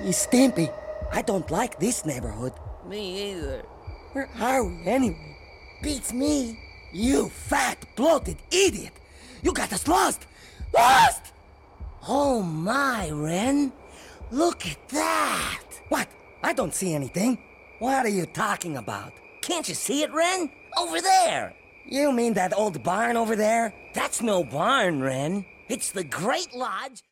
Stampy, I don't like this neighborhood. Me either. Where are we anyway? Beats me. You fat, bloated idiot! You got us lost! Lost! Oh my, Ren. Look at that. What? I don't see anything. What are you talking about? Can't you see it, Ren? Over there. You mean that old barn over there? That's no barn, Ren. It's the Great Lodge